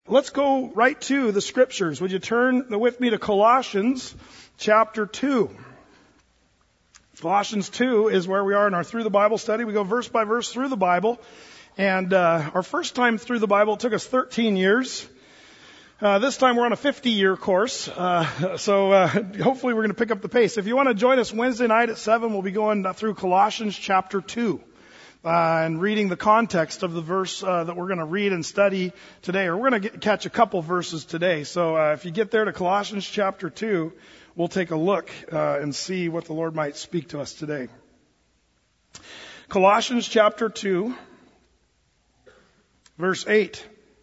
let's go right to the scriptures. Would you turn with me to Colossians chapter 2? Colossians 2 is where we are in our Through the Bible study. We go verse by verse through the Bible. And our first time through the Bible, it took us 13 years. This time we're on a 50-year course. So hopefully we're going to pick up the pace. If you want to join us Wednesday night at 7, we'll be going through Colossians chapter 2. And reading the context of the verse that we're going to read and study today. Or we're going to catch a couple verses today. So if you get there to Colossians chapter 2, we'll take a look and see what the Lord might speak to us today. Colossians chapter 2, verse 8.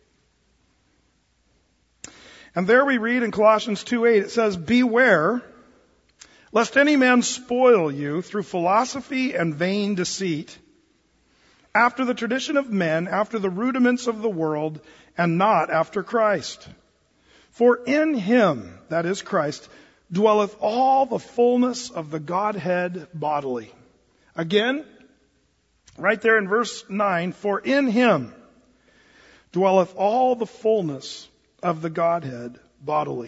And there we read in Colossians 2:8, it says, "Beware, lest any man spoil you through philosophy and vain deceit, after the tradition of men, after the rudiments of the world, and not after Christ. For in him," that is Christ, "dwelleth all the fullness of the Godhead bodily." Again, right there in verse 9, "For in him dwelleth all the fullness of the Godhead bodily."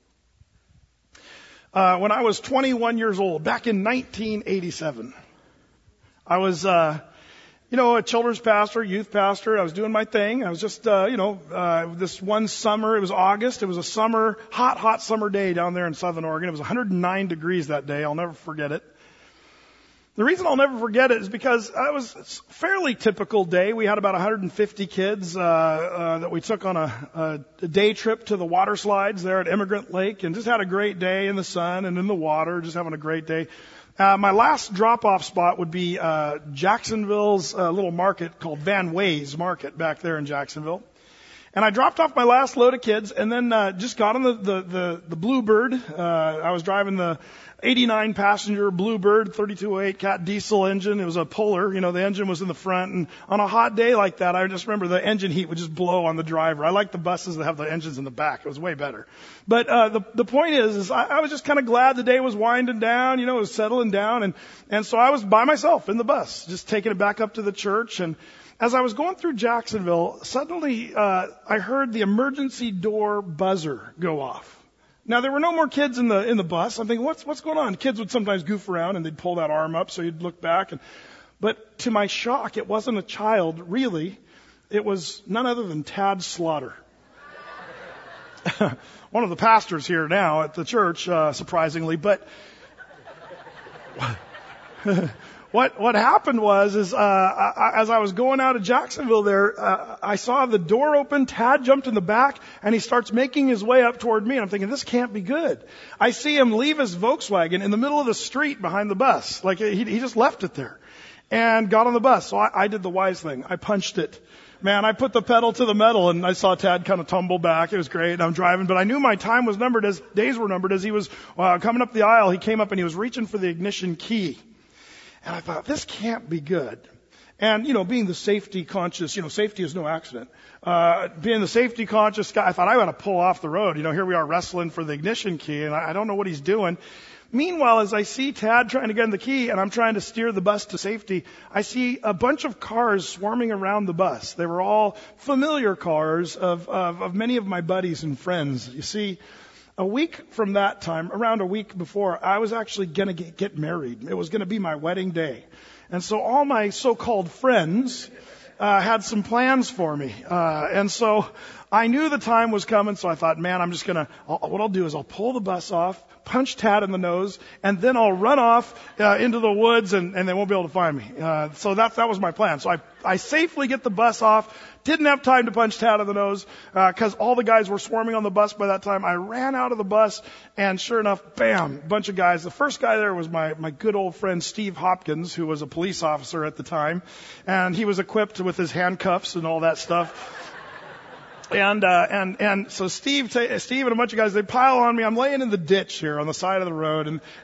When I was 21 years old, back in 1987, I was, a children's pastor, youth pastor. I was doing my thing. I was just, this one summer, it was August. It was a hot summer day down there in Southern Oregon. It was 109 degrees that day. I'll never forget it. The reason I'll never forget it is because it's a fairly typical day. We had about 150 kids that we took on a day trip to the water slides there at Immigrant Lake, and just had a great day in the sun and in the water, just having a great day. My last drop-off spot would be Jacksonville's little market called Van Ways Market back there in Jacksonville. And I dropped off my last load of kids, and then just got on the Bluebird. I was driving the 89 passenger Bluebird 3208 Cat diesel engine. It was a puller, the engine was in the front, and on a hot day like that, I just remember the engine heat would just blow on the driver. I like the buses that have the engines in the back. It was way better. But the point is I was just kind of glad the day was winding down, it was settling down, and so I was by myself in the bus, just taking it back up to the church. And as I was going through Jacksonville, suddenly I heard the emergency door buzzer go off. Now, there were no more kids in the bus. I'm thinking, what's going on? Kids would sometimes goof around and they'd pull that arm up so you'd look back. But to my shock, it wasn't a child, really. It was none other than Tad Slaughter. One of the pastors here now at the church, surprisingly. But what happened was, as I was going out of Jacksonville there, I saw the door open, Tad jumped in the back, and he starts making his way up toward me. And I'm thinking, this can't be good. I see him leave his Volkswagen in the middle of the street behind the bus. Like, he just left it there and got on the bus. So I did the wise thing. I punched it. Man, I put the pedal to the metal, and I saw Tad kind of tumble back. It was great, and I'm driving, but I knew my time was numbered, as days were numbered. As he was coming up the aisle, he came up and he was reaching for the ignition key. And I thought, this can't be good. And, being the safety conscious, safety is no accident. Being the safety conscious guy, I thought I ought to pull off the road. Here we are wrestling for the ignition key, and I don't know what he's doing. Meanwhile, as I see Tad trying to get in the key and I'm trying to steer the bus to safety, I see a bunch of cars swarming around the bus. They were all familiar cars of many of my buddies and friends. You see, a week from that time, around a week before, I was actually going to get married. It was going to be my wedding day. And so all my so-called friends had some plans for me. And so I knew the time was coming, so I thought, man, what I'll do is I'll pull the bus off, punch Tad in the nose, and then I'll run off into the woods, and they won't be able to find me. So that was my plan. So I safely get the bus off. Didn't have time to punch Tad in the nose because all the guys were swarming on the bus by that time. I ran out of the bus, and sure enough, bam, bunch of guys. The first guy there was my good old friend Steve Hopkins, who was a police officer at the time, and he was equipped with his handcuffs and all that stuff. And so Steve and a bunch of guys, they pile on me. I'm laying in the ditch here on the side of the road.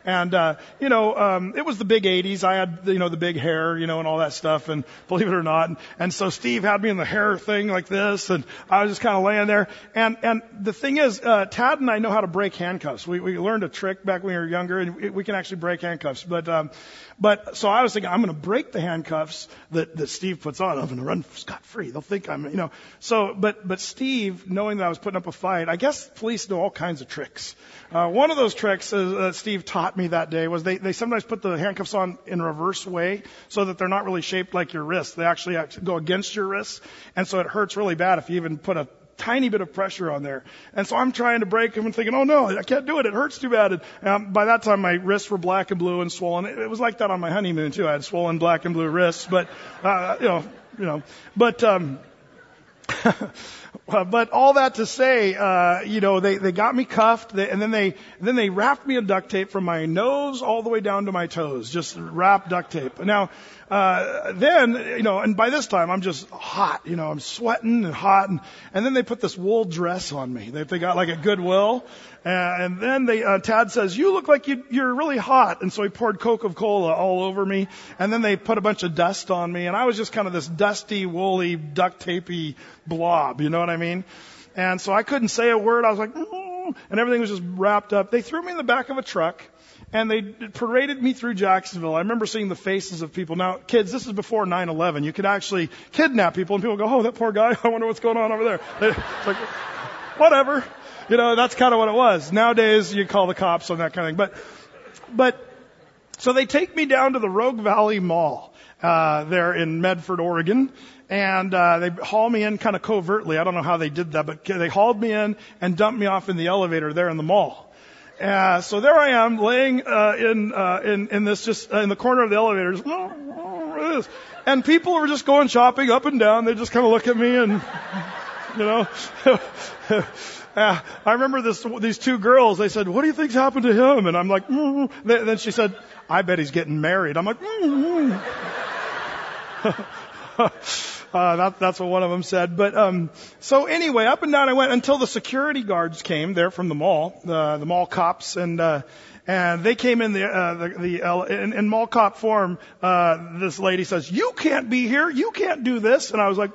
It was the big 80s. I had, the big hair, and all that stuff. And believe it or not. And so Steve had me in the hair thing like this. And I was just kind of laying there. And the thing is, Tad and I know how to break handcuffs. We learned a trick back when we were younger, and we can actually break handcuffs. But so I was thinking, I'm going to break the handcuffs that Steve puts on. I'm going to run scot-free. They'll think I'm, So, but Steve, knowing that I was putting up a fight, I guess police know all kinds of tricks. One of those tricks that Steve taught me that day was they sometimes put the handcuffs on in reverse way so that they're not really shaped like your wrists. They actually go against your wrists. And so it hurts really bad if you even put a tiny bit of pressure on there. And so I'm trying to break them and thinking, oh no, I can't do it. It hurts too bad. And by that time, my wrists were black and blue and swollen. It was like that on my honeymoon too. I had swollen black and blue wrists, but, but all that to say, they got me cuffed, and then they wrapped me in duct tape from my nose all the way down to my toes, just wrapped duct tape. Now, and by this time I'm just hot, I'm sweating and hot, and then they put this wool dress on me. They got like a Goodwill, and then Tad says, "You look like you're really hot," and so he poured Coca-Cola all over me, and then they put a bunch of dust on me, and I was just kind of this dusty, woolly, duct tapey blob, you know what I mean? And so I couldn't say a word. I was like, and everything was just wrapped up. They threw me in the back of a truck, and they paraded me through Jacksonville. I remember seeing the faces of people. Now, kids, this is before 9/11. You could actually kidnap people, and people go, "Oh, that poor guy. I wonder what's going on over there." It's like, whatever. That's kind of what it was. Nowadays, you call the cops on that kind of thing. But so they take me down to the Rogue Valley Mall there in Medford, Oregon. And they haul me in kind of covertly. I don't know how they did that, but they hauled me in and dumped me off in the elevator there in the mall. So there I am, laying in this, just in the corner of the elevator, and people were just going shopping up and down. They just kind of look at me, and I remember these two girls. They said, "What do you think's happened to him?" And I'm like, Then she said, "I bet he's getting married." I'm like, That's what one of them said. But so anyway, up and down I went until the security guards came there from the mall, the mall cops, and they came in in mall cop form. This lady says, "You can't be here. You can't do this." And I was like,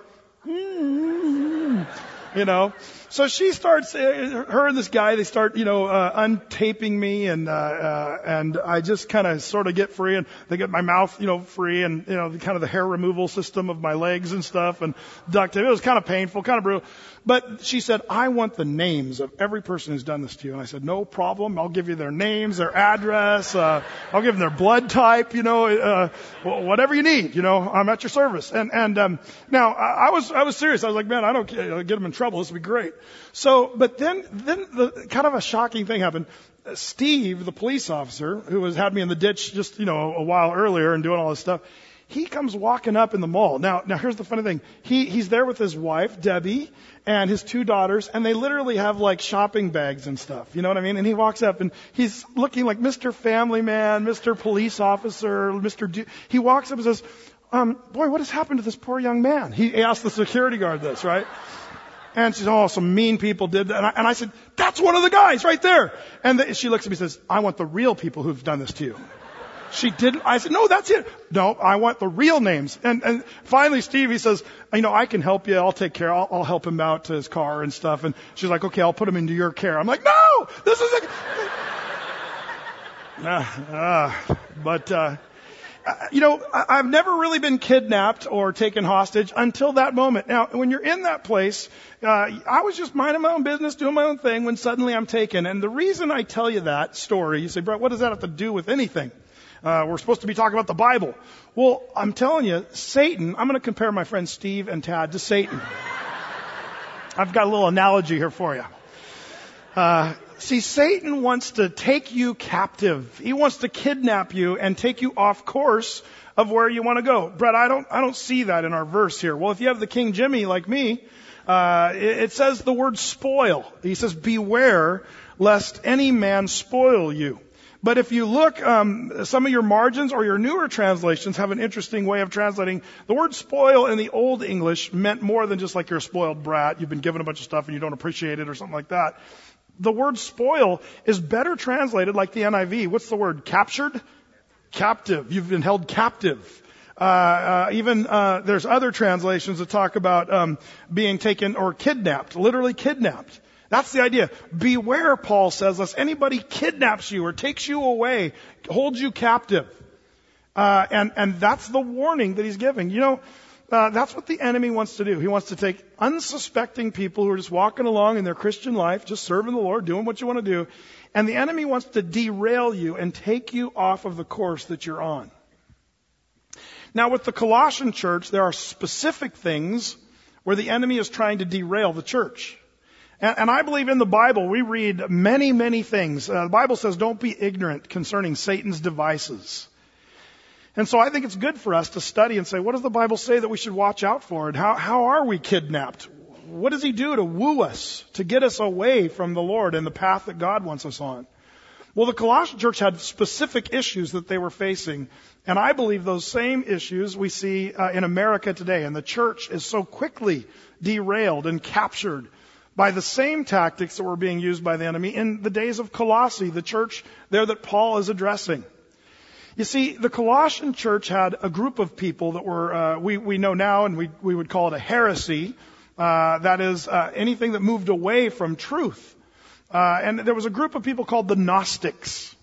So she starts, her and this guy, they start, untaping me, and I just kind of sort of get free, and they get my mouth, free, and, kind of the hair removal system of my legs and stuff, and duct tape. It was kind of painful, kind of brutal. But she said, "I want the names of every person who's done this to you." And I said, "No problem. I'll give you their names, their address, I'll give them their blood type, whatever you need, I'm at your service." And now I was serious. I was like, man, I don't get them in trouble. This would be great. So, but then the kind of a shocking thing happened. Steve, the police officer, who had me in the ditch just, a while earlier and doing all this stuff, he comes walking up in the mall. Now here's the funny thing. He's there with his wife, Debbie, and his two daughters, and they literally have like shopping bags and stuff. You know what I mean? And he walks up and he's looking like Mr. Family Man, Mr. Police Officer, he walks up and says, "Boy, what has happened to this poor young man?" He asked the security guard this, right? And she said, "Oh, some mean people did that." And I said, "That's one of the guys right there." And she looks at me and says, "I want the real people who've done this to you." She didn't. I said, "No, that's it. No, I want the real names." And finally, Steve, he says, "I can help you. I'll take care. I'll help him out to his car and stuff." And she's like, "Okay, I'll put him into your care." I'm like, "No, this is I've never really been kidnapped or taken hostage until that moment. Now, when you're in that place, I was just minding my own business, doing my own thing, when suddenly I'm taken. And the reason I tell you that story, you say, "Brett, what does that have to do with anything? We're supposed to be talking about the Bible." Well, I'm telling you, Satan, I'm going to compare my friend Steve and Tad to Satan. I've got a little analogy here for you. See, Satan wants to take you captive. He wants to kidnap you and take you off course of where you want to go. Brett, I don't see that in our verse here. Well, if you have the King Jimmy like me, it says the word spoil. He says, "Beware lest any man spoil you." But if you look, some of your margins or your newer translations have an interesting way of translating. The word spoil in the Old English meant more than just like you're a spoiled brat. You've been given a bunch of stuff and you don't appreciate it or something like that. The word spoil is better translated like the NIV. What's the word? Captured? Captive. You've been held captive. There's other translations that talk about being taken or kidnapped, literally kidnapped. That's the idea. Beware, Paul says, lest anybody kidnaps you or takes you away, holds you captive. And that's the warning that he's giving. that's what the enemy wants to do. He wants to take unsuspecting people who are just walking along in their Christian life, just serving the Lord, doing what you want to do, and the enemy wants to derail you and take you off of the course that you're on. Now, with the Colossian church, there are specific things where the enemy is trying to derail the church. And I believe in the Bible, we read many, many things. The Bible says, don't be ignorant concerning Satan's devices. And so I think it's good for us to study and say, what does the Bible say that we should watch out for? And how are we kidnapped? What does he do to woo us, to get us away from the Lord and the path that God wants us on? Well, the Colossian church had specific issues that they were facing. And I believe those same issues we see in America today. And the church is so quickly derailed and captured by the same tactics that were being used by the enemy in the days of Colossae, the church there that Paul is addressing. You see, the Colossian church had a group of people that were, we know now, and we would call it a heresy. That is anything that moved away from truth. And there was a group of people called the Gnostics.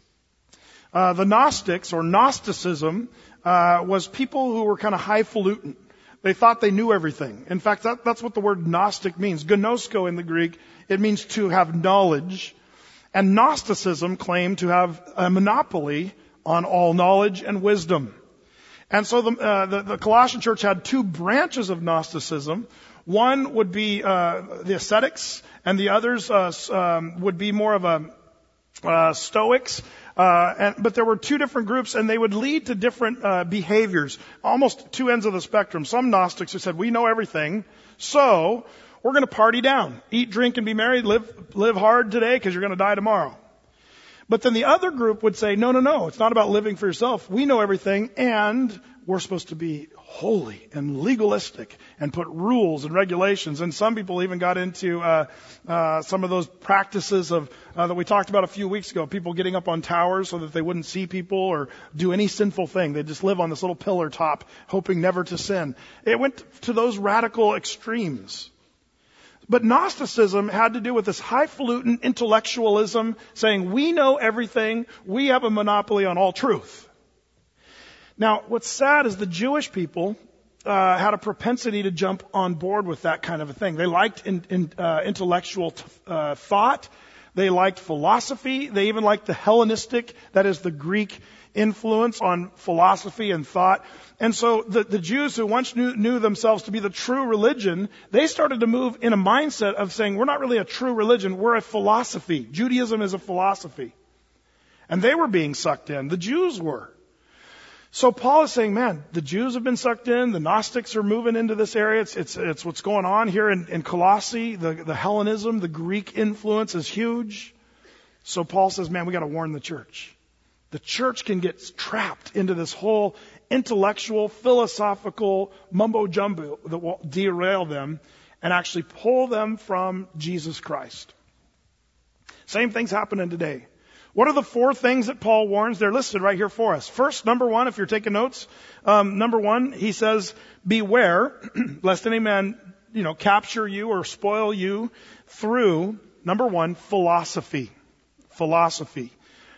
The Gnostics, or Gnosticism, was people who were kind of highfalutin. They thought they knew everything. In fact, that's what the word Gnostic means. Gnosko in the Greek, it means to have knowledge. And Gnosticism claimed to have a monopoly on all knowledge and wisdom. And so the Colossian church had two branches of Gnosticism. One would be the ascetics, and the others would be more of a Stoics. But there were two different groups, and they would lead to different behaviors, almost two ends of the spectrum. Some Gnostics who said, we know everything, so we're going to party down, eat, drink, and be merry, live hard today because you're going to die tomorrow. But then the other group would say, no, it's not about living for yourself. We know everything, and we're supposed to be holy and legalistic and put rules and regulations. And some people even got into some of those practices of that we talked about a few weeks ago, people getting up on towers so that they wouldn't see people or do any sinful thing. They just live on this little pillar top, hoping never to sin. It went to those radical extremes. But Gnosticism had to do with this highfalutin intellectualism, saying we know everything, we have a monopoly on all truth. Now, what's sad is the Jewish people had a propensity to jump on board with that kind of a thing. They liked intellectual thought. They liked philosophy. They even liked the Hellenistic, that is the Greek influence on philosophy and thought. And so the Jews who once knew themselves to be the true religion, they started to move in a mindset of saying, we're not really a true religion, we're a philosophy. Judaism is a philosophy. And they were being sucked in. The Jews were. So Paul is saying, man, the Jews have been sucked in. The Gnostics are moving into this area. It's what's going on here in Colossae. The Hellenism, the Greek influence is huge. So Paul says, man, we got to warn the church. The church can get trapped into this whole intellectual, philosophical mumbo-jumbo that will derail them and actually pull them from Jesus Christ. Same thing's happening today. What are the four things that Paul warns? They're listed right here for us. First, number one, if you're taking notes, number one, he says, beware lest any man, capture you or spoil you through, number one, philosophy. Philosophy.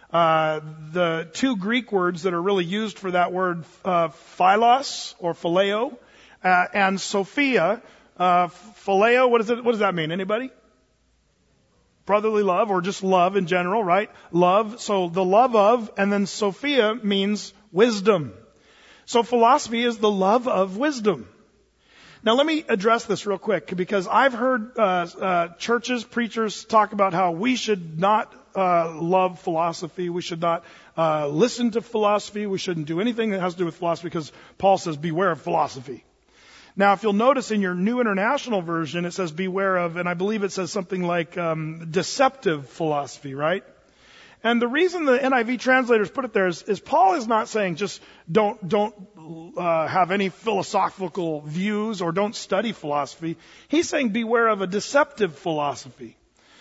The two Greek words that are really used for that word, philos or phileo, and Sophia. Phileo, what does that mean? Anybody? Brotherly love, or just love in general, right? Love. So the love of, and then Sophia means wisdom. So philosophy is the love of wisdom. Now let me address this real quick, because I've heard churches, preachers talk about how we should not love philosophy. We should not listen to philosophy. We shouldn't do anything that has to do with philosophy, because Paul says, beware of philosophy. Now, if you'll notice in your New International Version, it says beware of, and I believe it says something like deceptive philosophy, right? And the reason the NIV translators put it there is Paul is not saying just don't have any philosophical views or don't study philosophy. He's saying beware of a deceptive philosophy.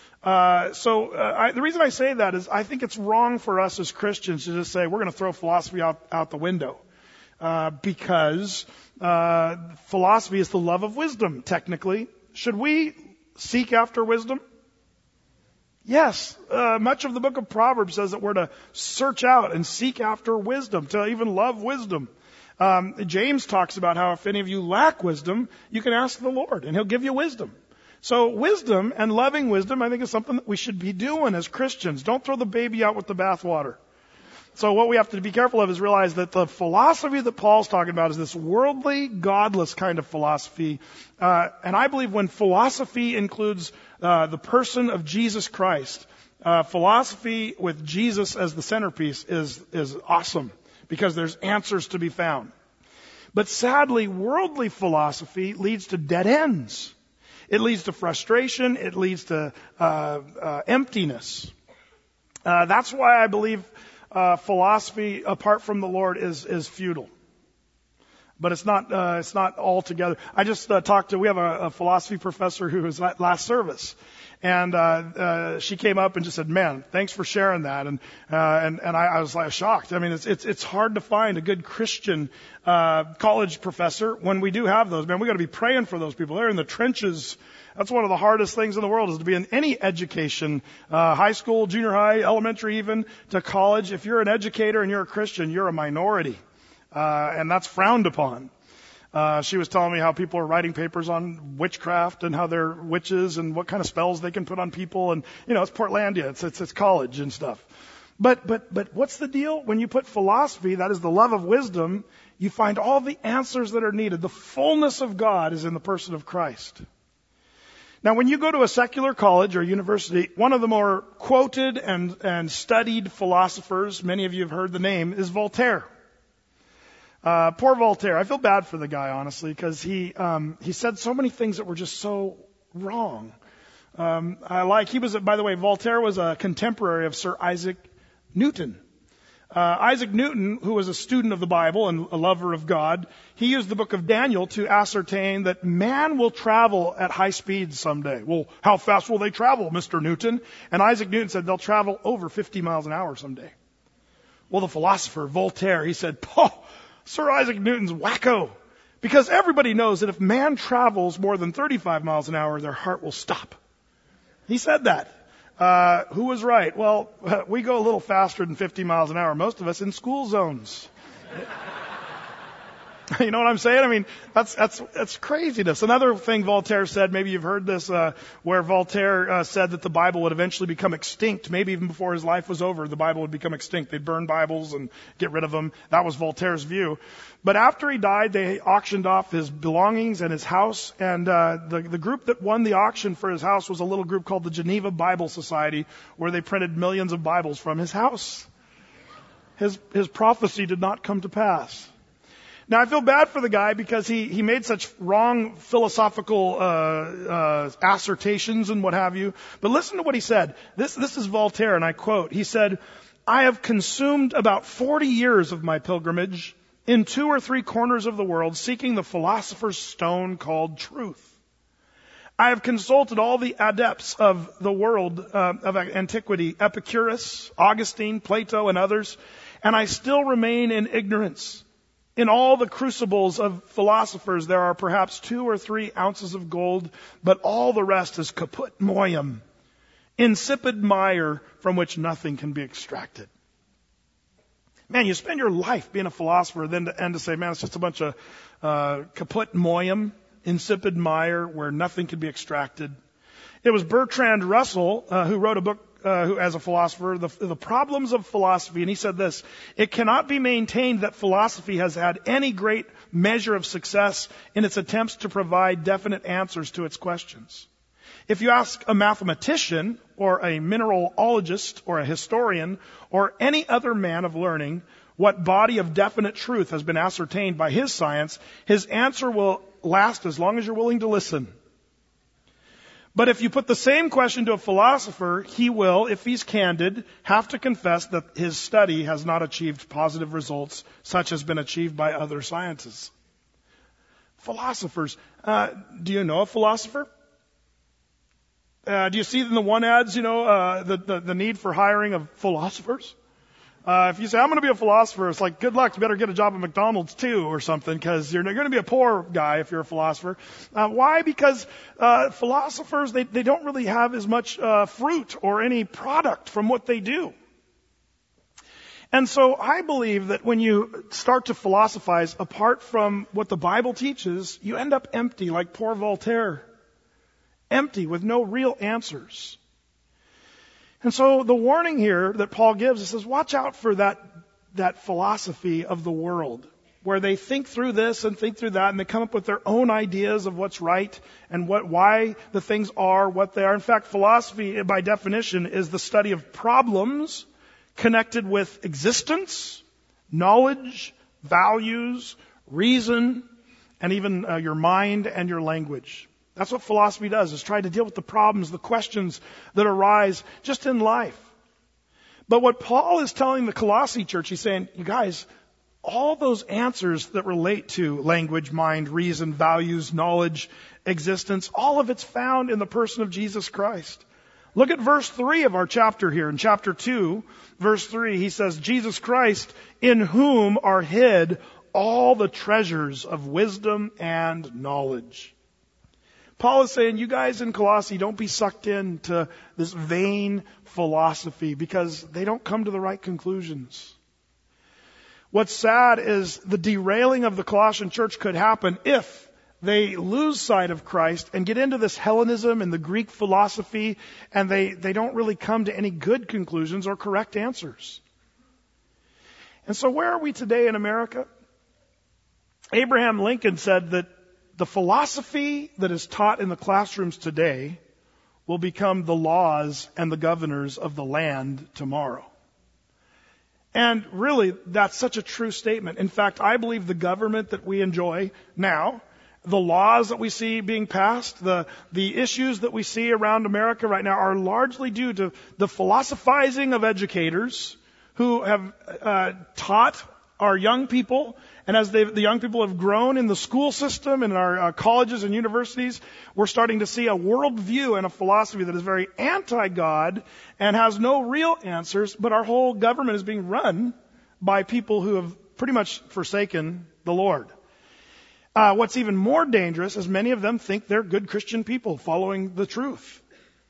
The reason I say that is I think it's wrong for us as Christians to just say we're going to throw philosophy out the window. Because philosophy is the love of wisdom, technically. Should we seek after wisdom? Yes. Much of the book of Proverbs says that we're to search out and seek after wisdom, to even love wisdom. James talks about how if any of you lack wisdom, you can ask the Lord and He'll give you wisdom. So wisdom and loving wisdom, I think, is something that we should be doing as Christians. Don't throw the baby out with the bathwater. So what we have to be careful of is realize that the philosophy that Paul's talking about is this worldly, godless kind of philosophy. And I believe when philosophy includes the person of Jesus Christ, philosophy with Jesus as the centerpiece is awesome because there's answers to be found. But sadly, worldly philosophy leads to dead ends. It leads to frustration. It leads to emptiness. That's why I believe philosophy apart from the Lord is futile. But it's not altogether. I just we have a philosophy professor who was at last service. And she came up and just said, "Man, thanks for sharing that." And I was like shocked. I mean, it's hard to find a good Christian college professor when we do have those. Man, we got to be praying for those people. They're in the trenches. That's one of the hardest things in the world, is to be in any education, high school, junior high, elementary, even to college. If you're an educator and you're a Christian, you're a minority, and that's frowned upon. She was telling me how people are writing papers on witchcraft and how they're witches and what kind of spells they can put on people. And, it's Portlandia. It's college and stuff. But what's the deal? When you put philosophy, that is the love of wisdom, you find all the answers that are needed. The fullness of God is in the person of Christ. Now, when you go to a secular college or university, one of the more quoted and studied philosophers, many of you have heard the name, is Voltaire. Poor Voltaire. I feel bad for the guy, honestly, because he said so many things that were just so wrong. By the way, Voltaire was a contemporary of Sir Isaac Newton. Isaac Newton, who was a student of the Bible and a lover of God, he used the book of Daniel to ascertain that man will travel at high speeds someday. Well, how fast will they travel, Mr. Newton? And Isaac Newton said they'll travel over 50 miles an hour someday. Well, the philosopher Voltaire, he said, Sir Isaac Newton's wacko. Because everybody knows that if man travels more than 35 miles an hour, their heart will stop. He said that. Who was right? Well, we go a little faster than 50 miles an hour, most of us in school zones. You know what I'm saying? I mean, that's craziness. Another thing Voltaire said, maybe you've heard this, where Voltaire said that the Bible would eventually become extinct. Maybe even before his life was over, the Bible would become extinct. They'd burn Bibles and get rid of them. That was Voltaire's view. But after he died, they auctioned off his belongings and his house. And the group that won the auction for his house was a little group called the Geneva Bible Society, where they printed millions of Bibles from his house. His prophecy did not come to pass. Now, I feel bad for the guy because he made such wrong philosophical assertions and what have you. But listen to what he said. This is Voltaire, and I quote. He said, "I have consumed about 40 years of my pilgrimage in 2 or 3 corners of the world seeking the philosopher's stone called truth. I have consulted all the adepts of the world of antiquity, Epicurus, Augustine, Plato, and others, and I still remain in ignorance. In all the crucibles of philosophers, there are perhaps 2 or 3 ounces of gold, but all the rest is caput moium, insipid mire from which nothing can be extracted." Man, you spend your life being a philosopher, then to say, man, it's just a bunch of caput moium, insipid mire where nothing can be extracted. It was Bertrand Russell who wrote a book as a philosopher, the Problems of Philosophy, and he said this: "It cannot be maintained that philosophy has had any great measure of success in its attempts to provide definite answers to its questions. If you ask a mathematician or a mineralogist or a historian or any other man of learning what body of definite truth has been ascertained by his science, his answer will last as long as you're willing to listen. But if you put the same question to a philosopher, he will, if he's candid, have to confess that his study has not achieved positive results such as been achieved by other sciences." Philosophers. Do you know a philosopher? Do you see in the one ads, the need for hiring of philosophers? If you say, I'm going to be a philosopher, it's like, good luck. You better get a job at McDonald's too or something, because you're going to be a poor guy if you're a philosopher. Why? Because philosophers, they don't really have as much fruit or any product from what they do. And so I believe that when you start to philosophize apart from what the Bible teaches, you end up empty, like poor Voltaire. Empty, with no real answers. And so the warning here that Paul gives, he says, watch out for that philosophy of the world, where they think through this and think through that, and they come up with their own ideas of what's right and why the things are what they are. In fact, philosophy, by definition, is the study of problems connected with existence, knowledge, values, reason, and even your mind and your language. That's what philosophy does, is try to deal with the problems, the questions that arise just in life. But what Paul is telling the Colossae church, he's saying, you guys, all those answers that relate to language, mind, reason, values, knowledge, existence, all of it's found in the person of Jesus Christ. Look at verse 3 of our chapter here. In chapter 2, verse 3, he says, Jesus Christ, in whom are hid all the treasures of wisdom and knowledge. Paul is saying, you guys in Colossae, don't be sucked into this vain philosophy because they don't come to the right conclusions. What's sad is the derailing of the Colossian church could happen if they lose sight of Christ and get into this Hellenism and the Greek philosophy, and they don't really come to any good conclusions or correct answers. And so where are we today in America? Abraham Lincoln said that the philosophy that is taught in the classrooms today will become the laws and the governors of the land tomorrow. And really, that's such a true statement. In fact, I believe the government that we enjoy now, the laws that we see being passed, the issues that we see around America right now are largely due to the philosophizing of educators who have taught our young people. And as the young people have grown in the school system and in our colleges and universities, we're starting to see a worldview and a philosophy that is very anti-God and has no real answers, but our whole government is being run by people who have pretty much forsaken the Lord. What's even more dangerous is many of them think they're good Christian people following the truth.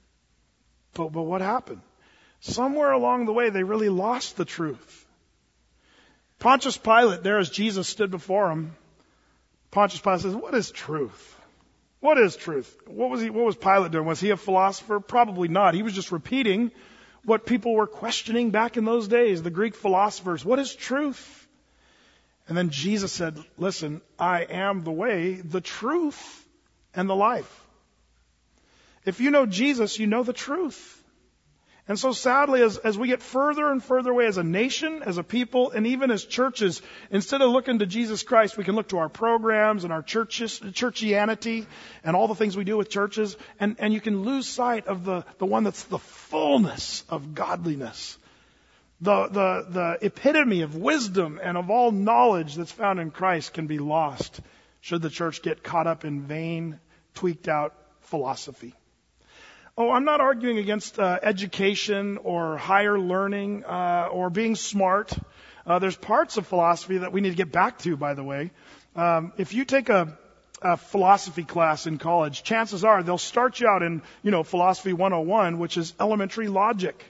But what happened? Somewhere along the way, they really lost the truth. Pontius Pilate, there as Jesus stood before him, Pontius Pilate says, what is truth? What is truth? What was Pilate doing? Was he a philosopher? Probably not. He was just repeating what people were questioning back in those days, the Greek philosophers. What is truth? And then Jesus said, listen, I am the way, the truth, and the life. If you know Jesus, you know the truth. And so sadly, as we get further and further away as a nation, as a people, and even as churches, instead of looking to Jesus Christ, we can look to our programs and our churchianity and all the things we do with churches, and you can lose sight of the one that's the fullness of godliness, the epitome of wisdom and of all knowledge that's found in Christ can be lost should the church get caught up in vain, tweaked out philosophy. Oh, I'm not arguing against education or higher learning or being smart. There's parts of philosophy that we need to get back to, by the way. If you take a philosophy class in college, chances are they'll start you out in, philosophy 101, which is elementary logic.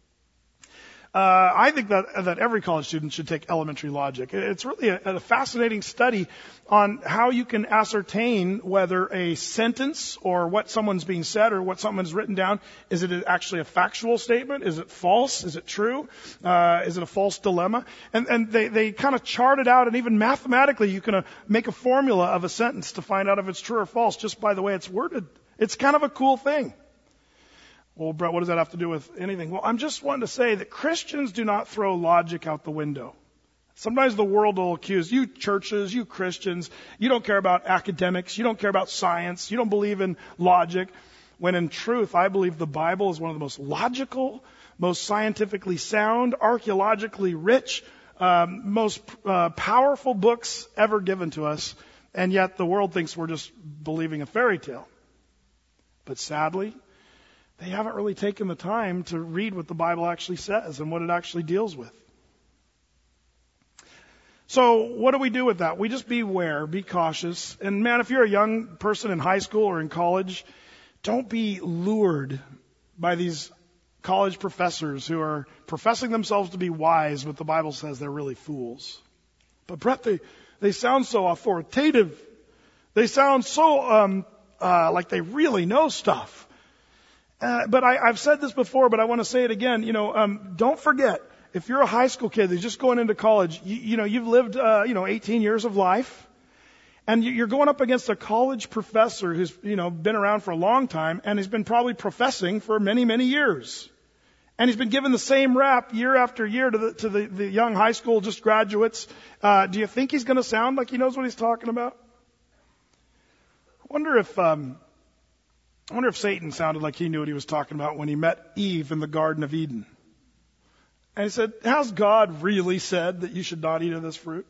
I think that every college student should take elementary logic. It's really a fascinating study on how you can ascertain whether a sentence or what someone's being said or what someone's written down, is it actually a factual statement? Is it false? Is it true? Is it a false dilemma? And they kind of chart it out, and even mathematically you can make a formula of a sentence to find out if it's true or false just by the way it's worded. It's kind of a cool thing. Well, Brett, what does that have to do with anything? Well, I'm just wanting to say that Christians do not throw logic out the window. Sometimes the world will accuse you churches, you Christians, you don't care about academics, you don't care about science, you don't believe in logic. When in truth, I believe the Bible is one of the most logical, most scientifically sound, archaeologically rich, most powerful books ever given to us. And yet the world thinks we're just believing a fairy tale. But sadly, they haven't really taken the time to read what the Bible actually says and what it actually deals with. So what do we do with that? We just beware, be cautious. And man, if you're a young person in high school or in college, don't be lured by these college professors who are professing themselves to be wise, but the Bible says they're really fools. But Brett, they sound so authoritative. They sound so like they really know stuff. But I've said this before, but I want to say it again. Don't forget, if you're a high school kid that's just going into college, you've lived 18 years of life. And you're going up against a college professor who's, been around for a long time and has been probably professing for many, many years. And he's been given the same rap year after year to the young high school just graduates. Do you think he's going to sound like he knows what he's talking about? I wonder if Satan sounded like he knew what he was talking about when he met Eve in the Garden of Eden. And he said, has God really said that you should not eat of this fruit?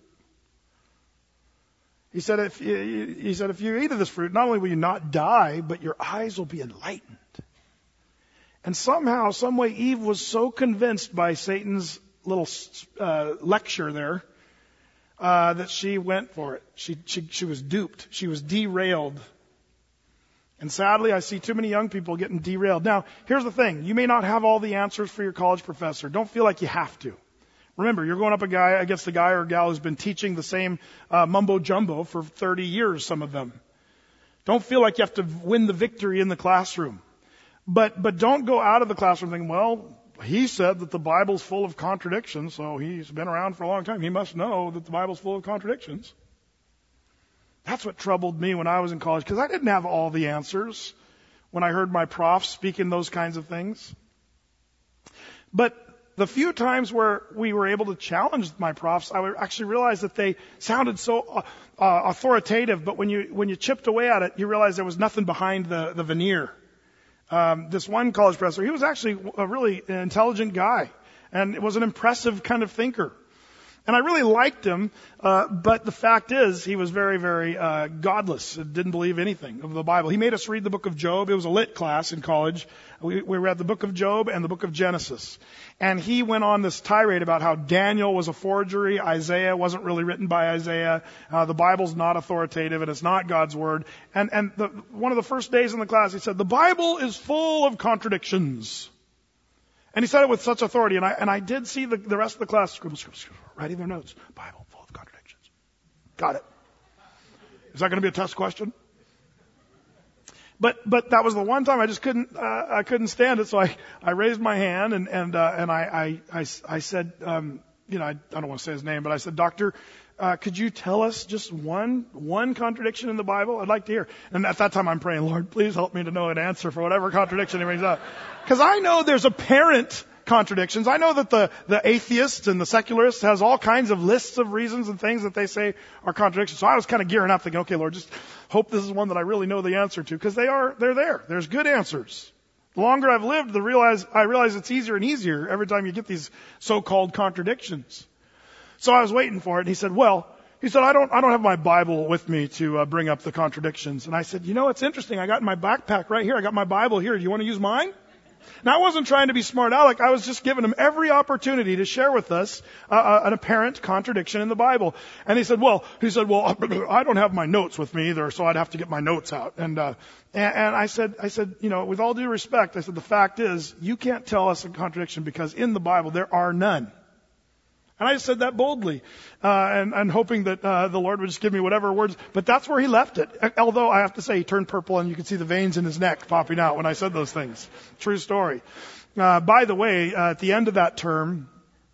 He said, if you eat of this fruit, not only will you not die, but your eyes will be enlightened. And somehow, some way, Eve was so convinced by Satan's little lecture there that she went for it. She was duped. She was derailed. And sadly, I see too many young people getting derailed. Now, here's the thing. You may not have all the answers for your college professor. Don't feel like you have to. Remember, you're going up against a guy or a gal who's been teaching the same mumbo jumbo for 30 years, some of them. Don't feel like you have to win the victory in the classroom. But don't go out of the classroom thinking, well, he said that the Bible's full of contradictions, so he's been around for a long time. He must know that the Bible's full of contradictions. That's what troubled me when I was in college, because I didn't have all the answers when I heard my profs speaking those kinds of things. But the few times where we were able to challenge my profs, I would actually realize that they sounded so authoritative, but when you chipped away at it, you realized there was nothing behind the veneer. This one college professor, he was actually a really intelligent guy, and was an impressive kind of thinker. And I really liked him, but the fact is, he was very, very godless. Didn't believe anything of the Bible. He made us read the book of Job. It was a lit class in college. We read the book of Job and the book of Genesis. And he went on this tirade about how Daniel was a forgery, Isaiah wasn't really written by Isaiah, the Bible's not authoritative, and it's not God's word. And one of the first days in the class, he said, the Bible is full of contradictions. And he said it with such authority, and I did see the rest of the class scribble, writing their notes. Bible full of contradictions. Got it. Is that going to be a test question? But that was the one time I just couldn't stand it. So I raised my hand and I said, I don't want to say his name, but I said, Doctor, could you tell us just one contradiction in the Bible? I'd like to hear. And at that time I'm praying, Lord, please help me to know an answer for whatever contradiction he brings up. Because I know there's apparent contradictions. I know that the atheist and the secularist has all kinds of lists of reasons and things that they say are contradictions. So I was kind of gearing up thinking, okay, Lord, just hope this is one that I really know the answer to, because they're there. There's good answers. The longer I've lived, I realize it's easier and easier every time you get these so-called contradictions. So I was waiting for it, and he said, I don't have my Bible with me to bring up the contradictions. And I said, it's interesting. I got in my backpack right here. I got my Bible here. Do you want to use mine? Now, I wasn't trying to be smart aleck. I was just giving him every opportunity to share with us an apparent contradiction in the Bible. And he said, I don't have my notes with me either, so I'd have to get my notes out. And I said, with all due respect, I said, the fact is, you can't tell us a contradiction because in the Bible there are none. And I just said that boldly, and hoping that the Lord would just give me whatever words. But that's where he left it. Although I have to say, he turned purple, and you could see the veins in his neck popping out when I said those things. True story. By the way, at the end of that term,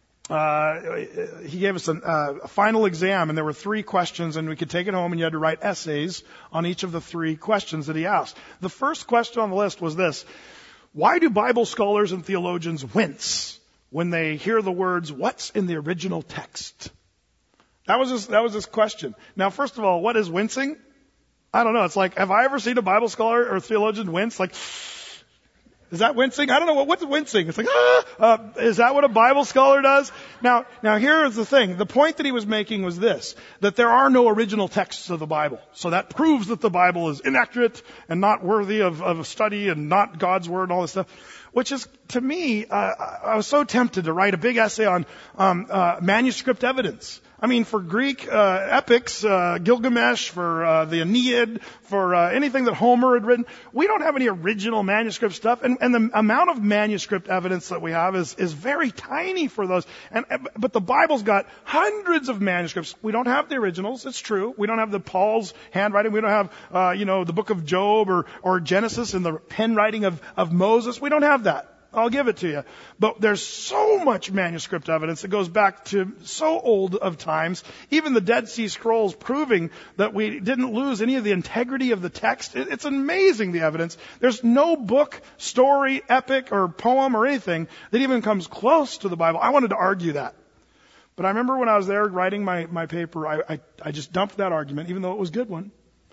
he gave us a final exam, and there were 3 questions, and we could take it home, and you had to write essays on each of the 3 questions that he asked. The first question on the list was this: why do Bible scholars and theologians wince when they hear the words, what's in the original text? That was his question. Now, first of all, what is wincing? I don't know. It's like, have I ever seen a Bible scholar or theologian wince? Like, is that wincing? I don't know. What's wincing? It's like, is that what a Bible scholar does? Now here is the thing. The point that he was making was this, that there are no original texts of the Bible. So that proves that the Bible is inaccurate and not worthy of study and not God's word and all this stuff. Which is, to me, I was so tempted to write a big essay on manuscript evidence. I mean, for Greek epics, Gilgamesh, for the Aeneid, for anything that Homer had written, we don't have any original manuscript stuff. And the amount of manuscript evidence that we have is very tiny for those. But the Bible's got hundreds of manuscripts. We don't have the originals. It's true. We don't have the Paul's handwriting. We don't have, the book of Job or Genesis and the handwriting of Moses. We don't have that. I'll give it to you. But there's so much manuscript evidence that goes back to so old of times, even the Dead Sea Scrolls proving that we didn't lose any of the integrity of the text. It's amazing, the evidence. There's no book, story, epic, or poem or anything that even comes close to the Bible. I wanted to argue that. But I remember when I was there writing my paper, I just dumped that argument, even though it was a good one.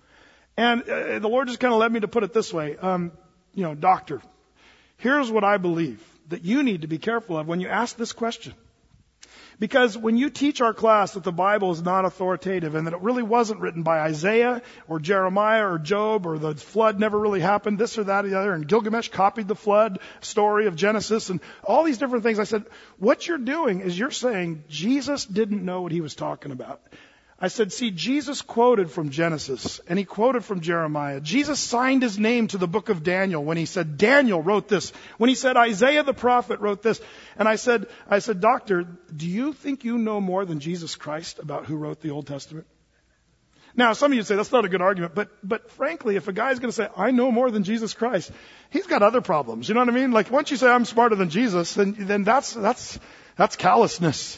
And the Lord just kind of led me to put it this way. Doctor, here's what I believe that you need to be careful of when you ask this question. Because when you teach our class that the Bible is not authoritative and that it really wasn't written by Isaiah or Jeremiah or Job or the flood never really happened, this or that or the other, and Gilgamesh copied the flood story of Genesis and all these different things, I said, what you're doing is you're saying Jesus didn't know what he was talking about. I said, see, Jesus quoted from Genesis and he quoted from Jeremiah. Jesus signed his name to the book of Daniel when he said Daniel wrote this. When he said Isaiah the prophet wrote this. And I said, Doctor, do you think you know more than Jesus Christ about who wrote the Old Testament? Now, some of you would say that's not a good argument, but frankly, if a guy's going to say, I know more than Jesus Christ, he's got other problems. You know what I mean? Like once you say I'm smarter than Jesus, then that's callousness.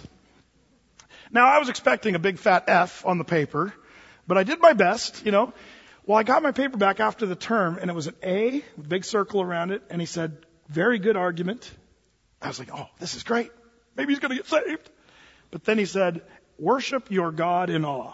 Now, I was expecting a big fat F on the paper, but I did my best, Well, I got my paper back after the term, and it was an A, with a big circle around it, and he said, very good argument. I was like, oh, this is great. Maybe he's going to get saved. But then he said, worship your God in awe.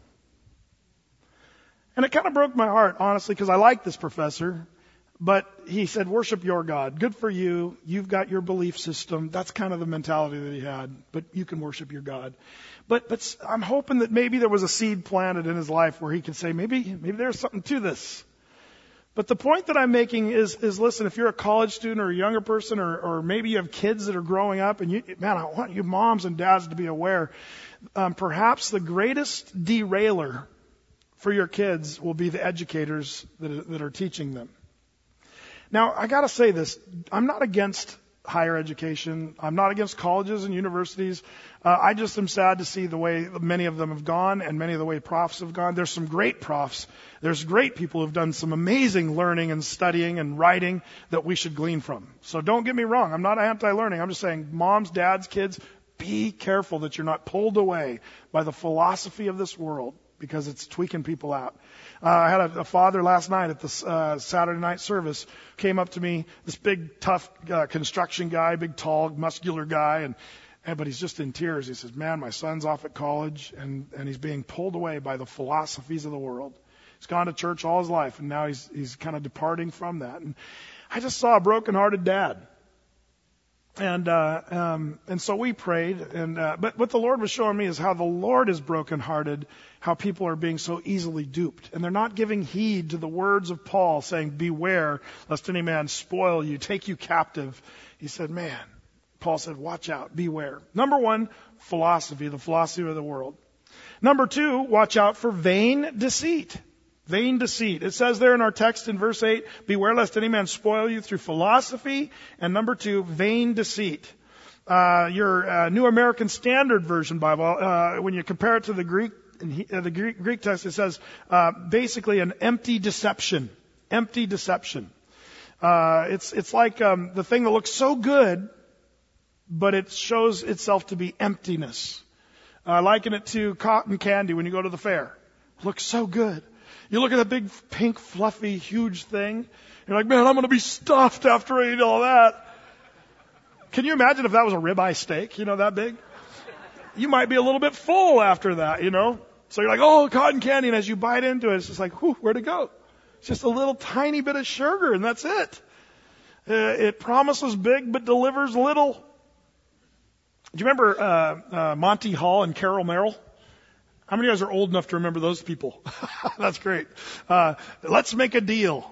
And it kind of broke my heart, honestly, because I like this professor. But he said, worship your God. Good for you. You've got your belief system. That's kind of the mentality that he had. But you can worship your God. But I'm hoping that maybe there was a seed planted in his life where he could say, maybe there's something to this. But the point that I'm making is listen, if you're a college student or a younger person or maybe you have kids that are growing up and I want you moms and dads to be aware, perhaps the greatest derailer for your kids will be the educators that are teaching them. Now, I got to say this. I'm not against higher education. I'm not against colleges and universities. I just am sad to see the way many of them have gone and many of the way profs have gone. There's some great profs. There's great people who've done some amazing learning and studying and writing that we should glean from. So don't get me wrong. I'm not anti-learning. I'm just saying, moms, dads, kids, be careful that you're not pulled away by the philosophy of this world because it's tweaking people out. I had a father last night at the Saturday night service, came up to me, this big, tough construction guy, big, tall, muscular guy, but he's just in tears. He says, man, my son's off at college, and he's being pulled away by the philosophies of the world. He's gone to church all his life, and now he's kind of departing from that. And I just saw a broken-hearted dad. And so we prayed, but what the Lord was showing me is how the Lord is brokenhearted, how people are being so easily duped. And they're not giving heed to the words of Paul saying, beware lest any man spoil you, take you captive. He said, Paul said, watch out, beware. Number one, philosophy, the philosophy of the world. Number two, watch out for vain deceit. Vain deceit. It says there in our text in verse 8, beware lest any man spoil you through philosophy. And number two, vain deceit. Your New American Standard Version Bible, when you compare it to the Greek text, it says basically an empty deception. Empty deception. It's like the thing that looks so good, but it shows itself to be emptiness. I liken it to cotton candy when you go to the fair. It looks so good. You look at that big, pink, fluffy, huge thing. You're like, man, I'm going to be stuffed after I eat all that. Can you imagine if that was a ribeye steak, that big? You might be a little bit full after that, So you're like, oh, cotton candy. And as you bite into it, it's just like, whew, where'd it go? It's just a little tiny bit of sugar, and that's it. It promises big, but delivers little. Do you remember Monty Hall and Carol Merrill? How many of you guys are old enough to remember those people? That's great. Let's make a deal.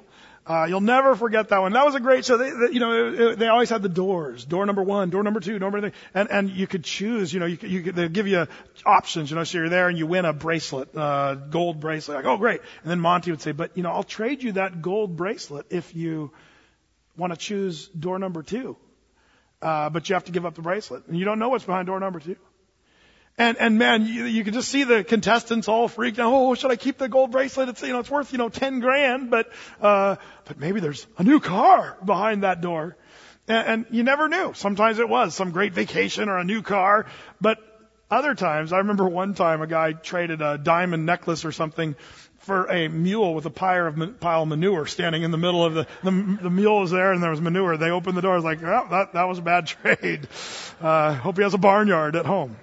You'll never forget that one. That was a great show. They always had the doors. Door number 1, door number 2, door number 3. And you could choose, they'd give you options, so you're there and you win a bracelet, gold bracelet. Like, oh, great. And then Monty would say, but, I'll trade you that gold bracelet if you want to choose door number 2. But you have to give up the bracelet. And you don't know what's behind door number 2. And man, you can just see the contestants all freaked out. Oh, should I keep the gold bracelet? It's, it's worth, $10,000, but maybe there's a new car behind that door. And you never knew. Sometimes it was some great vacation or a new car, but other times, I remember one time a guy traded a diamond necklace or something for a mule with a pile of manure standing in the middle of the mule was there and there was manure. They opened the door. I was like, well, that was a bad trade. Hope he has a barnyard at home.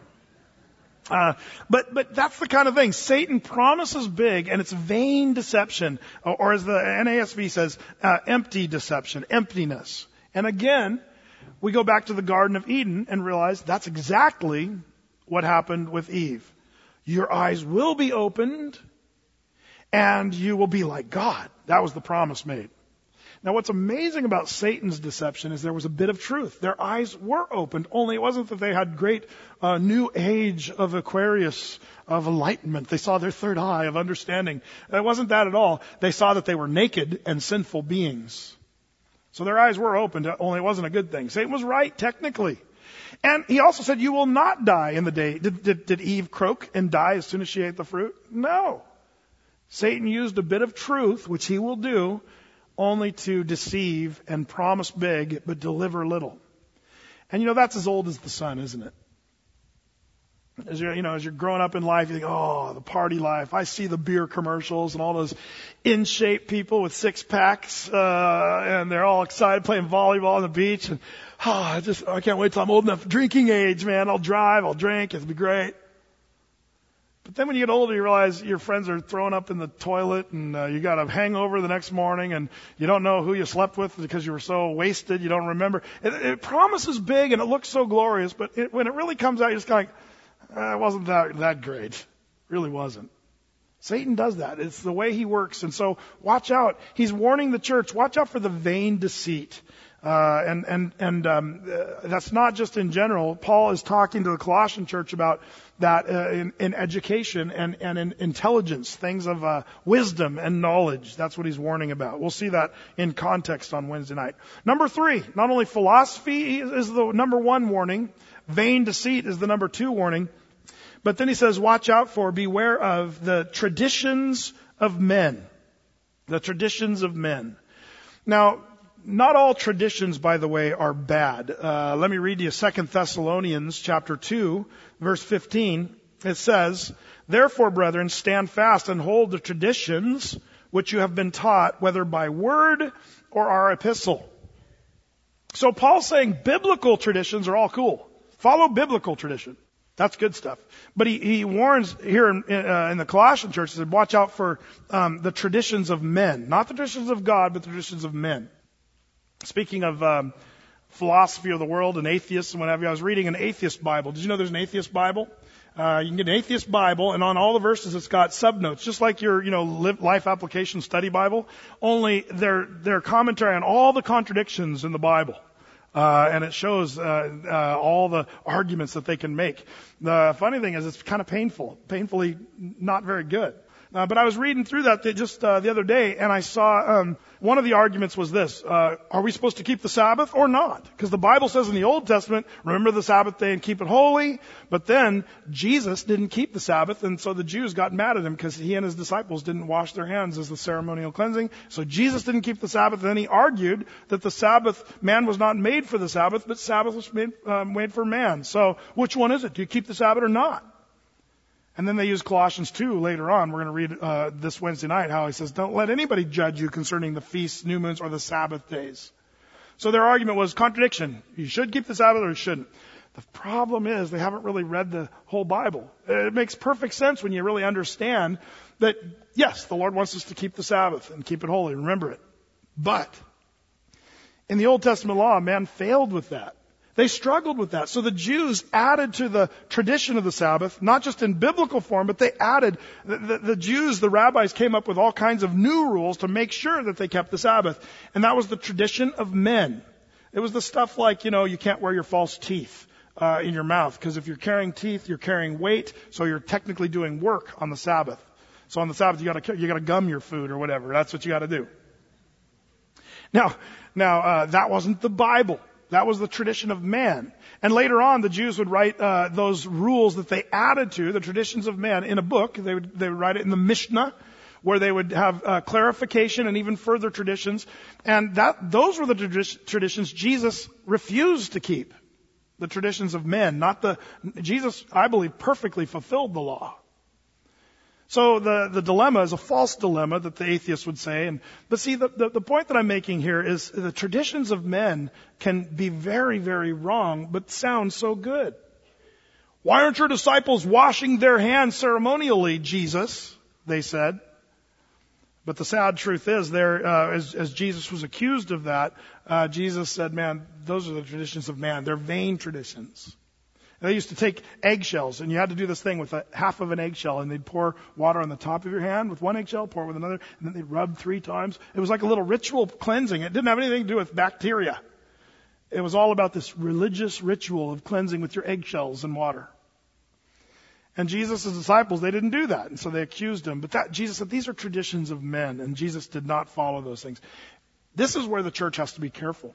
But that's the kind of thing. Satan promises big, and it's vain deception, or as the NASV says, empty deception, emptiness. And again, we go back to the Garden of Eden and realize that's exactly what happened with Eve. Your eyes will be opened, and you will be like God. That was the promise made. Now, what's amazing about Satan's deception is there was a bit of truth. Their eyes were opened, only it wasn't that they had great new age of Aquarius, of enlightenment. They saw their third eye of understanding. It wasn't that at all. They saw that they were naked and sinful beings. So their eyes were opened, only it wasn't a good thing. Satan was right, technically. And he also said, you will not die in the day. Did Eve croak and die as soon as she ate the fruit? No. Satan used a bit of truth, which he will do, only to deceive and promise big, but deliver little. And that's as old as the sun, isn't it? As you're growing up in life, you think, oh, the party life. I see the beer commercials and all those in-shape people with six packs, and they're all excited playing volleyball on the beach. And I can't wait till I'm old enough for drinking age, man. I'll drive, I'll drink, it'll be great. But then when you get older, you realize your friends are throwing up in the toilet, and you got a hangover the next morning, and you don't know who you slept with because you were so wasted, you don't remember. It promises big, and it looks so glorious, but when it really comes out, you're just kind of like, it wasn't that great. It really wasn't. Satan does that. It's the way he works. And so watch out. He's warning the church, watch out for the vain deceit. That's not just in general. Paul is talking to the Colossian church about that in education and in intelligence, things of wisdom and knowledge. That's what he's warning about. We'll see that in context on Wednesday night. Number 3, not only philosophy is the number 1 warning, vain deceit is the number 2 warning, but then he says, watch out for, beware of the traditions of men. The traditions of men. Now, not all traditions, by the way, are bad. Let me read you 2 Thessalonians chapter 2, verse 15. It says, therefore, brethren, stand fast and hold the traditions which you have been taught, whether by word or our epistle. So Paul's saying biblical traditions are all cool. Follow biblical tradition. That's good stuff. But he warns here in the Colossian church, he said, watch out for the traditions of men. Not the traditions of God, but the traditions of men. Speaking of philosophy of the world and atheists and what have you, I was reading an atheist Bible. Did you know there's an atheist Bible? You can get an atheist Bible, and on all the verses it's got subnotes, just like your life application study Bible. Only they're commentary on all the contradictions in the Bible, and it shows all the arguments that they can make. The funny thing is, it's kind of painfully not very good. But I was reading through that just the other day, and I saw one of the arguments was this: are we supposed to keep the Sabbath or not? Because the Bible says in the Old Testament, remember the Sabbath day and keep it holy. But then Jesus didn't keep the Sabbath, and so the Jews got mad at him because he and his disciples didn't wash their hands as the ceremonial cleansing. So Jesus didn't keep the Sabbath, and then he argued that the Sabbath, man was not made for the Sabbath, but Sabbath was made for man. So which one is it? Do you keep the Sabbath or not? And then they use Colossians 2 later on. We're going to read this Wednesday night how he says, don't let anybody judge you concerning the feasts, new moons, or the Sabbath days. So their argument was contradiction. You should keep the Sabbath or you shouldn't. The problem is they haven't really read the whole Bible. It makes perfect sense when you really understand that, yes, the Lord wants us to keep the Sabbath and keep it holy. Remember it. But in the Old Testament law, man failed with that. They struggled with that. So the Jews added to the tradition of the Sabbath, not just in biblical form, but they added, the Jews, the rabbis came up with all kinds of new rules to make sure that they kept the Sabbath. And that was the tradition of men. It was the stuff like, you can't wear your false teeth in your mouth, because if you're carrying teeth, you're carrying weight, so you're technically doing work on the Sabbath. So on the Sabbath, you gotta gum your food or whatever. That's what you gotta do. Now, that wasn't the Bible. That was the tradition of man. And later on, the Jews would write those rules that they added to the traditions of man in a book. They would write it in the Mishnah, where they would have clarification and even further traditions. And those were the traditions Jesus refused to keep. The traditions of men, Jesus, I believe, perfectly fulfilled the law. So the dilemma is a false dilemma that the atheists would say. But see, the point that I'm making here is the traditions of men can be very, very wrong, but sound so good. Why aren't your disciples washing their hands ceremonially, Jesus? They said. But the sad truth is, as Jesus was accused of that, Jesus said, man, those are the traditions of man. They're vain traditions. They used to take eggshells, and you had to do this thing with half of an eggshell, and they'd pour water on the top of your hand with one eggshell, pour it with another, and then they'd rub 3 times. It was like a little ritual cleansing. It didn't have anything to do with bacteria. It was all about this religious ritual of cleansing with your eggshells and water. And Jesus' disciples, they didn't do that, and so they accused him. But Jesus said, these are traditions of men, and Jesus did not follow those things. This is where the church has to be careful.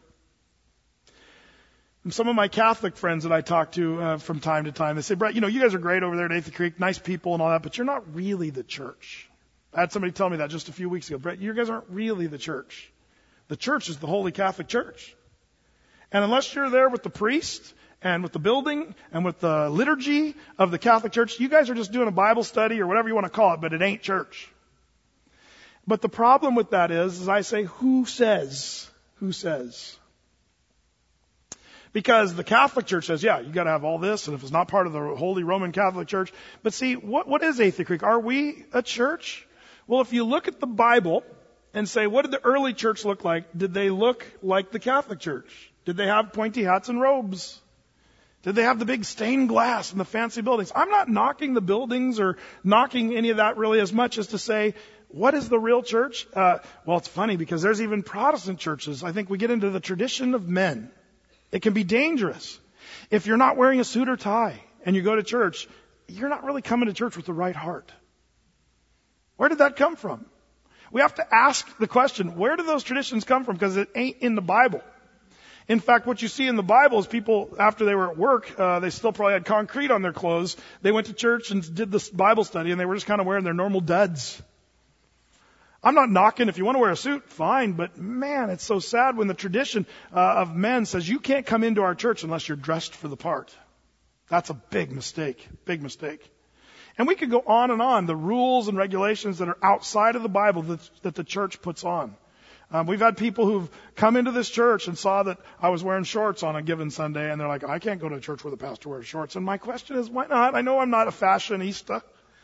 And some of my Catholic friends that I talk to from time to time, they say, Brett, you guys are great over there at Athey Creek, nice people and all that, but you're not really the church. I had somebody tell me that just a few weeks ago. Brett, you guys aren't really the church. The church is the Holy Catholic Church. And unless you're there with the priest and with the building and with the liturgy of the Catholic Church, you guys are just doing a Bible study or whatever you want to call it, but it ain't church. But the problem with that is I say, who says? Who says? Because the Catholic Church says, yeah, you got to have all this, and if it's not part of the Holy Roman Catholic Church. But see, what is Athey Creek? Are we a church? Well, if you look at the Bible and say, what did the early church look like? Did they look like the Catholic Church? Did they have pointy hats and robes? Did they have the big stained glass and the fancy buildings? I'm not knocking the buildings or knocking any of that really as much as to say, what is the real church? Well, it's funny because there's even Protestant churches. I think we get into the tradition of men. It can be dangerous. If you're not wearing a suit or tie and you go to church, you're not really coming to church with the right heart. Where did that come from? We have to ask the question, where do those traditions come from? Because it ain't in the Bible. In fact, what you see in the Bible is people, after they were at work, they still probably had concrete on their clothes. They went to church and did this Bible study, and they were just kind of wearing their normal duds. I'm not knocking. If you want to wear a suit, fine. But man, it's so sad when the tradition of men says you can't come into our church unless you're dressed for the part. That's a big mistake. Big mistake. And we could go on and on. The rules and regulations that are outside of the Bible that the church puts on. We've had people who've come into this church and saw that I was wearing shorts on a given Sunday, and they're like, I can't go to a church where the pastor wears shorts. And my question is, why not? I know I'm not a fashionista.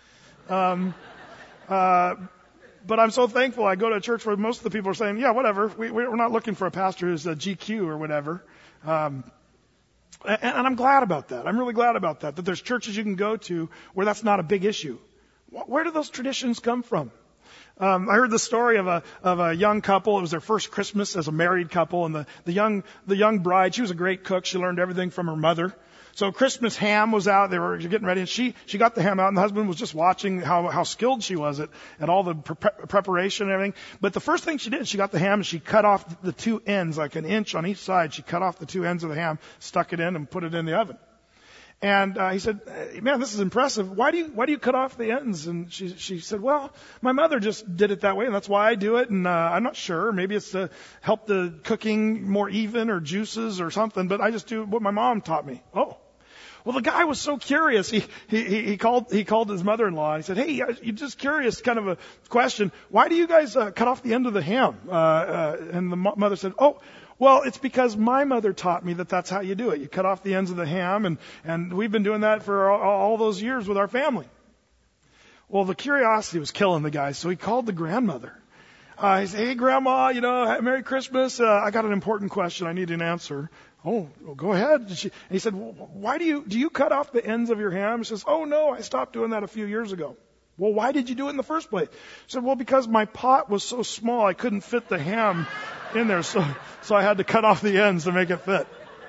But I'm so thankful I go to a church where most of the people are saying, yeah, whatever. We're not looking for a pastor who's a GQ or whatever. And I'm glad about that. I'm really glad about that there's churches you can go to where that's not a big issue. Where do those traditions come from? I heard the story of a young couple. It was their first Christmas as a married couple, and the young bride, she was a great cook. She learned everything from her mother. So Christmas ham was out. They were getting ready, and she got the ham out, and the husband was just watching how skilled she was at all the preparation and everything. But the first thing she did, she got the ham and she cut off the 2 ends, like an inch on each side. She cut off the 2 ends of the ham, stuck it in, and put it in the oven. And he said, man, this is impressive. Why do you cut off the ends? And she said, well, my mother just did it that way, and that's why I do it. And I'm not sure. Maybe it's to help the cooking more even, or juices or something. But I just do what my mom taught me. Oh. Well, the guy was so curious. He called his mother-in-law. He said, hey, you're just curious, kind of a question. Why do you guys cut off the end of the ham? And the mother said, oh, well, it's because my mother taught me that that's how you do it. You cut off the ends of the ham, and we've been doing that for all those years with our family. Well, the curiosity was killing the guy, so he called the grandmother. He said, hey, Grandma, Merry Christmas. I got an important question. I need an answer. Oh, well, go ahead. And he said, why do you cut off the ends of your ham? She says, oh, no, I stopped doing that a few years ago. Well, why did you do it in the first place? She said, well, because my pot was so small, I couldn't fit the ham in there. So I had to cut off the ends to make it fit.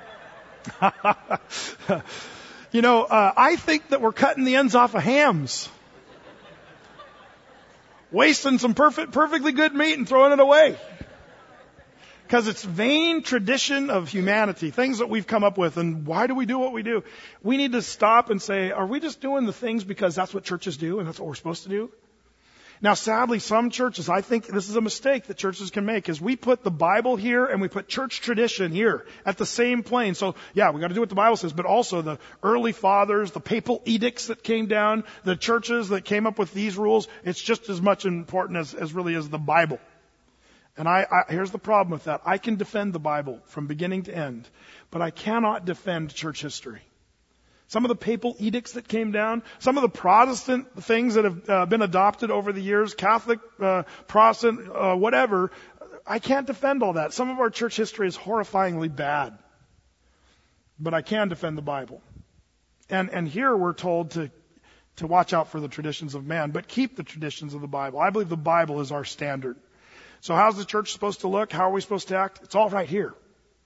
I think that we're cutting the ends off of hams. Wasting some perfectly good meat and throwing it away. Because it's vain tradition of humanity, things that we've come up with. And why do we do what we do? We need to stop and say, are we just doing the things because that's what churches do and that's what we're supposed to do? Now, sadly, some churches, I think this is a mistake that churches can make, is we put the Bible here and we put church tradition here at the same plane. So, yeah, we got to do what the Bible says, but also the early fathers, the papal edicts that came down, the churches that came up with these rules, it's just as much important as really as the Bible. And here's the problem with that. I can defend the Bible from beginning to end, but I cannot defend church history. Some of the papal edicts that came down, some of the Protestant things that have been adopted over the years, Catholic, Protestant, whatever, I can't defend all that. Some of our church history is horrifyingly bad. But I can defend the Bible. And here we're told to watch out for the traditions of man, but keep the traditions of the Bible. I believe the Bible is our standard. So how's the church supposed to look? How are we supposed to act? It's all right here.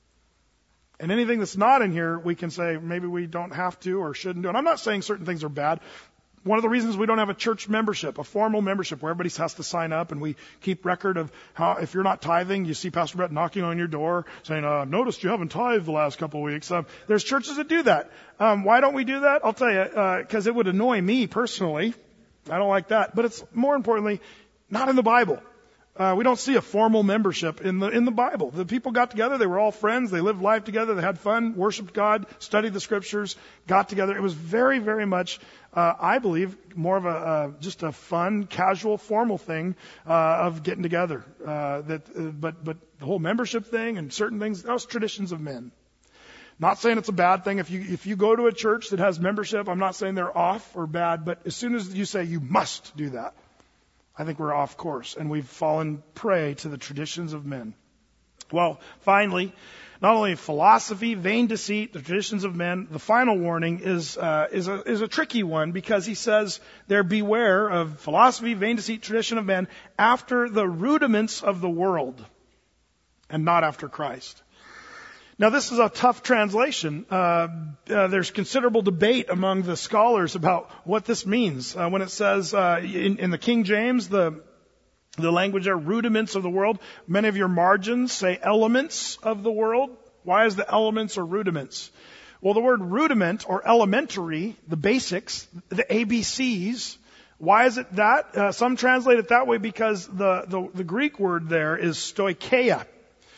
And anything that's not in here, we can say maybe we don't have to or shouldn't do. And I'm not saying certain things are bad. One of the reasons we don't have a church membership, a formal membership where everybody has to sign up and we keep record of how, if you're not tithing, you see Pastor Brett knocking on your door saying, I've noticed you haven't tithed the last couple of weeks. There's churches that do that. Why don't we do that? I'll tell you, because it would annoy me personally. I don't like that. But it's more importantly, not in the Bible. We don't see a formal membership in the Bible. The people got together. They were all friends. They lived life together. They had fun, worshiped God, studied the scriptures, got together. It was very, very much, I believe, more of just a fun, casual, formal thing of getting together. But the whole membership thing and certain things, that was traditions of men. Not saying it's a bad thing. If you go to a church that has membership, I'm not saying they're off or bad. But as soon as you say you must do that, I think we're off course and we've fallen prey to the traditions of men. Well, finally, not only philosophy, vain deceit, the traditions of men, the final warning is a tricky one because he says there beware of philosophy, vain deceit, tradition of men after the rudiments of the world and not after Christ. Now, this is a tough translation. There's considerable debate among the scholars about what this means. When it says in the King James, the language there, rudiments of the world, many of your margins say elements of the world. Why is the elements or rudiments? Well, the word rudiment or elementary, the basics, the ABCs, why is it that? Some translate it that way because the Greek word there is stoicheia.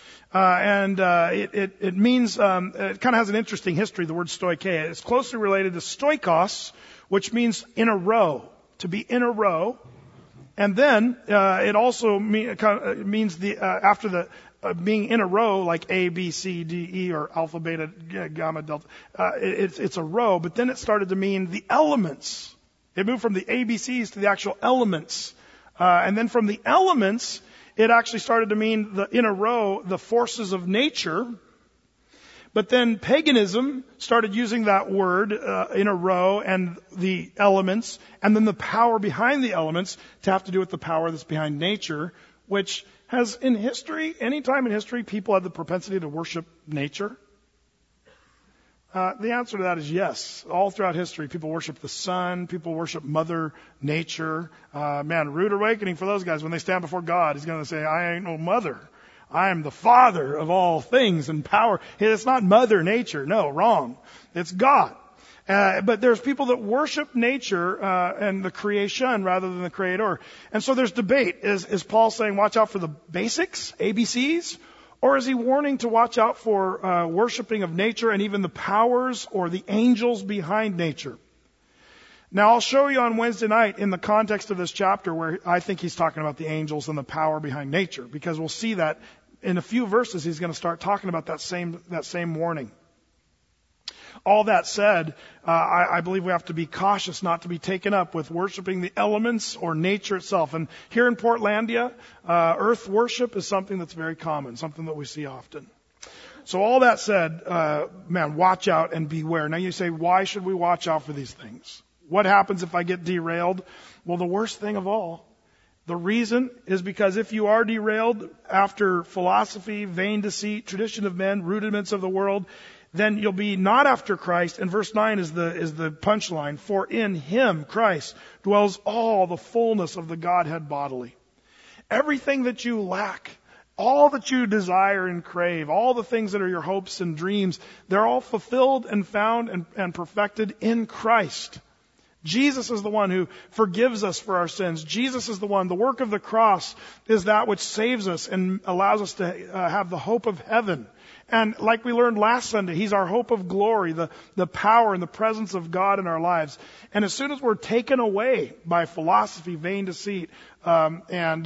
It means, it kind of has an interesting history, the word stoicheia. It's closely related to stoikos, which means in a row, to be in a row. And then, it also means after the, being in a row, like A, B, C, D, E, or alpha, beta, gamma, delta. It's a row, but then it started to mean the elements. It moved from the ABCs to the actual elements. And then from the elements, it actually started to mean in a row, the forces of nature. But then paganism started using that word in a row and the elements, and then the power behind the elements to have to do with the power that's behind nature, which has in history, any time in history, people had the propensity to worship nature. The answer to that is yes. All throughout history, people worship the sun, people worship Mother Nature. Rude awakening for those guys. When they stand before God, He's going to say, I ain't no mother. I am the Father of all things and power. It's not Mother Nature. No, wrong. It's God. But there's people that worship nature and the creation rather than the Creator. And so there's debate. Is Paul saying watch out for the basics, ABCs? Or is he warning to watch out for worshiping of nature and even the powers or the angels behind nature? Now, I'll show you on Wednesday night in the context of this chapter where I think he's talking about the angels and the power behind nature, because we'll see that in a few verses he's going to start talking about that same warning. All that said, I believe we have to be cautious not to be taken up with worshiping the elements or nature itself. And here in Portlandia, earth worship is something that's very common, something that we see often. So all that said, man, watch out and beware. Now you say, why should we watch out for these things? What happens if I get derailed? Well, the worst thing of all, the reason is because if you are derailed after philosophy, vain deceit, tradition of men, rudiments of the world, then you'll be not after Christ. And verse 9 is the punchline. For in him, Christ, dwells all the fullness of the Godhead bodily. Everything that you lack, all that you desire and crave, all the things that are your hopes and dreams, they're all fulfilled and found and perfected in Christ. Jesus is the one who forgives us for our sins. Jesus is the one. The work of the cross is that which saves us and allows us to have the hope of heaven. And like we learned last Sunday, he's our hope of glory, the power and the presence of God in our lives. And as soon as we're taken away by philosophy, vain deceit, and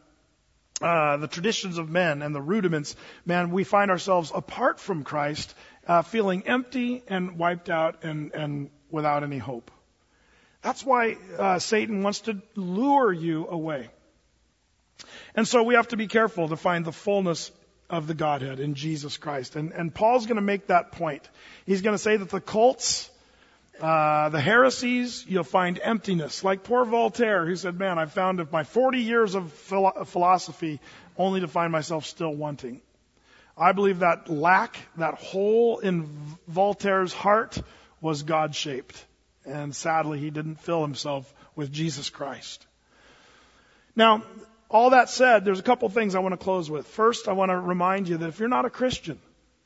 the traditions of men and the rudiments, man, we find ourselves apart from Christ, feeling empty and wiped out and without any hope. That's why Satan wants to lure you away. And so we have to be careful to find the fullness of the Godhead in Jesus Christ. And Paul's going to make that point. He's going to say that the cults, the heresies, you'll find emptiness. Like poor Voltaire, who said, man, I've found my 40 years of philosophy only to find myself still wanting. I believe that lack, that hole in Voltaire's heart was God-shaped. And sadly, he didn't fill himself with Jesus Christ. Now, all that said, there's a couple things I want to close with. First, I want to remind you that if you're not a Christian,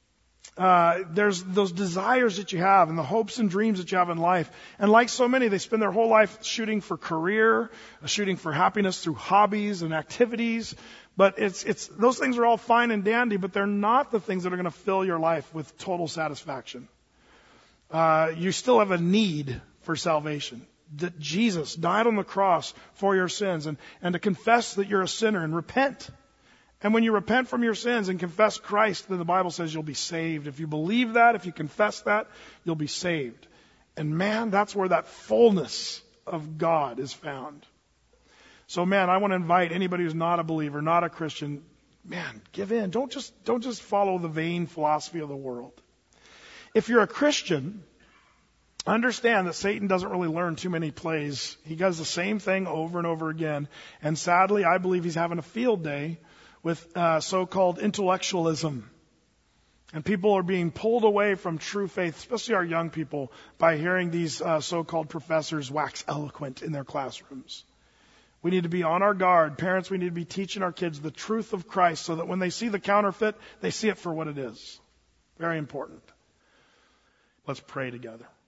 there's those desires that you have and the hopes and dreams that you have in life. And like so many, they spend their whole life shooting for career, shooting for happiness through hobbies and activities. But it's those things are all fine and dandy, but they're not the things that are going to fill your life with total satisfaction. You still have a need for salvation. That Jesus died on the cross for your sins and to confess that you're a sinner and repent. And when you repent from your sins and confess Christ, then the Bible says you'll be saved. If you believe that, if you confess that, you'll be saved. And man, that's where that fullness of God is found. So man, I want to invite anybody who's not a believer, not a Christian, man, give in. Don't just follow the vain philosophy of the world. If you're a Christian, understand that Satan doesn't really learn too many plays. He does the same thing over and over again. And sadly, I believe he's having a field day with so-called intellectualism. And people are being pulled away from true faith, especially our young people, by hearing these so-called professors wax eloquent in their classrooms. We need to be on our guard. Parents, we need to be teaching our kids the truth of Christ so that when they see the counterfeit, they see it for what it is. Very important. Let's pray together.